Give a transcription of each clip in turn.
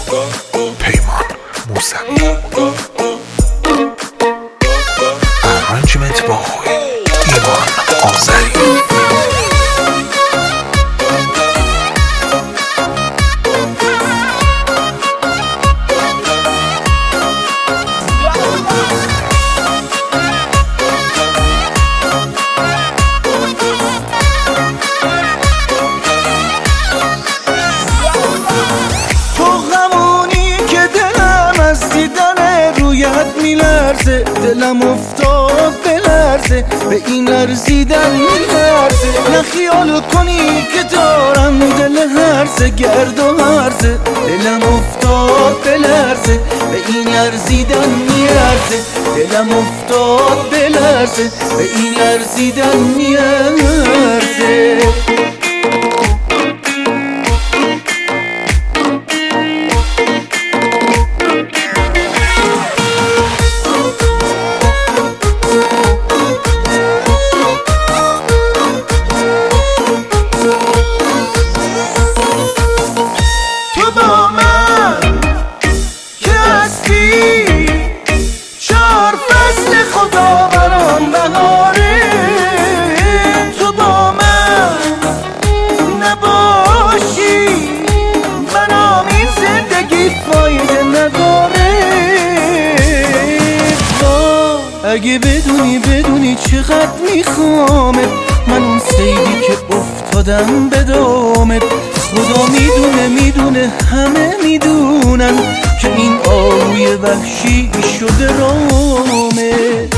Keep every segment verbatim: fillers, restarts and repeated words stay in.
پیمان موسوی ارانجمنت با ایمان آذری. میلرزه دلم افتاد بلرزه به این لرزیدن میلرزه نه خیال کنی که دارم دل هرزه گرد و هرزه دلم افتاد بلرزه به این لرزیدن میلرزه دلم افتاد بلرزه به این لرزیدن میلرزه. اگه بدونی بدونی چقدر میخوامت من اون سیدی که افتادم به دامت خدا میدونه میدونه همه میدونن که این آهوی وحشی شده رامت.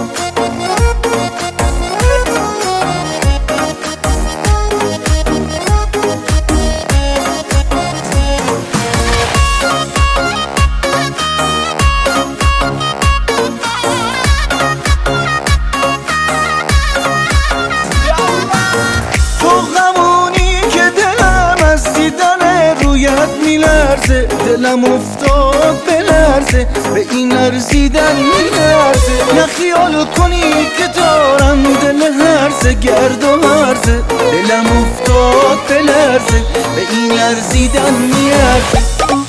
میلرزه دلم افتاد بلرزه به این لرزیدن میلرزه نه خیال کنی که دارم دل هرزه گرد و هرزه دلم افتاد بلرزه به این لرزیدن میلرزه.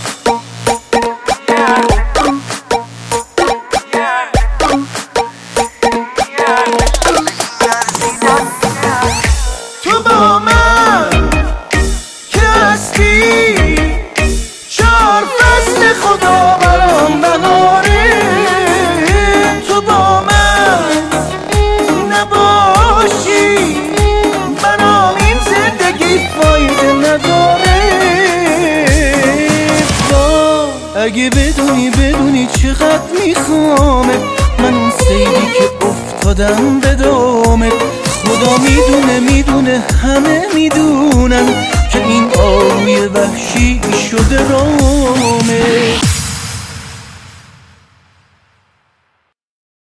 تو با من که هستی چهار فصل خدا برام بهاره تو با من نباشی برام این زندگی فایده نداره. اگه بدونی بدونی چقدر میخوامت من اون سیدی که افتادم به دامت خدا میدونه میدونه همه میدونن که این آهوی وحشی شده رام